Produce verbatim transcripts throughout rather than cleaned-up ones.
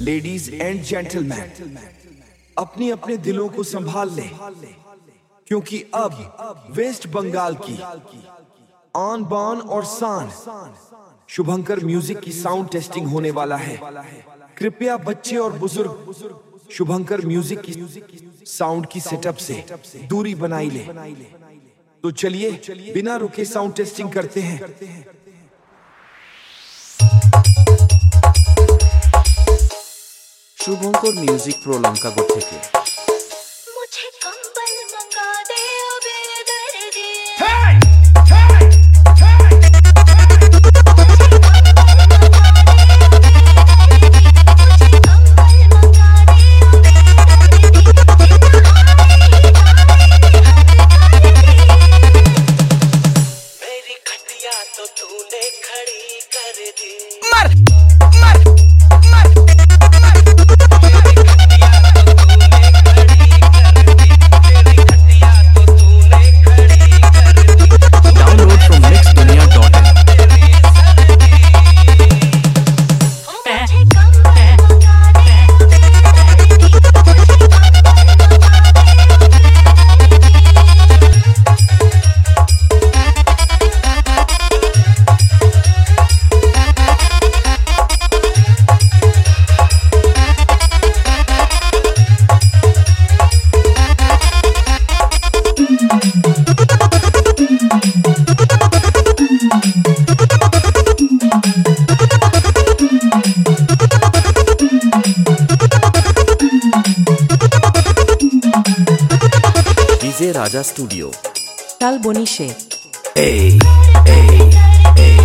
Ladies and gentleman, अपनी अपने दिलों को संभाल लें, क्योंकि अब वेस्ट बंगाल की आन बान और शान शुभंकर म्यूजिक की साउंड टेस्टिंग होने वाला है। कृपया बच्चे और बुजुर्ग शुभंकर म्यूजिक की साउंड की सेटअप से दूरी बनाई ले। तो चलिए बिना रुके साउंड टेस्टिंग करते हैं। শুভঙ্কর মিউজিক প্রো লঙ্কাগড় থেকে। मुझे कंबल मंगा दे ओ बेदर्दी। मेरी खटिया तो तूने खड़ी कर दी। मर मर मर DJ Raja studio Salboni. Hey, hey, hey.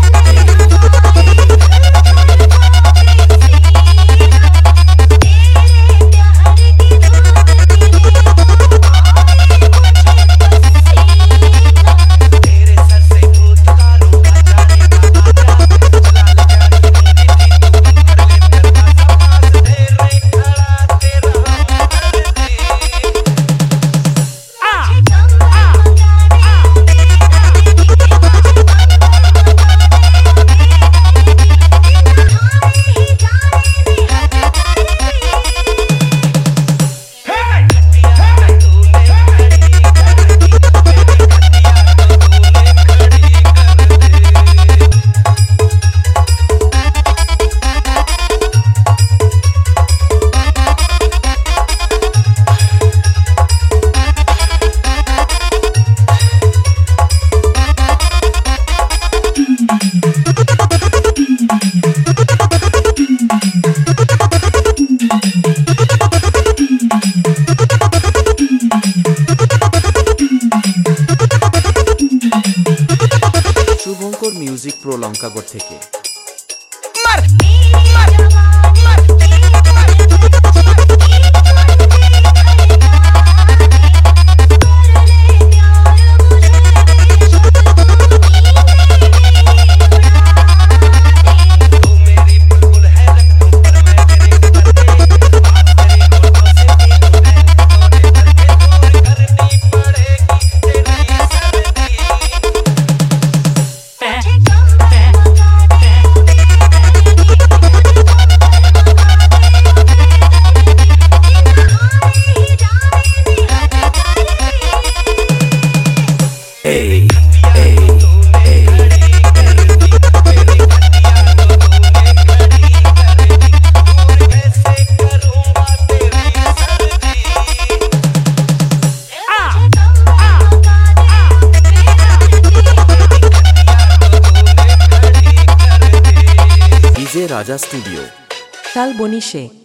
Shubhankar music pro Lankagarh থেকে। DJ Raja studio Shalbani.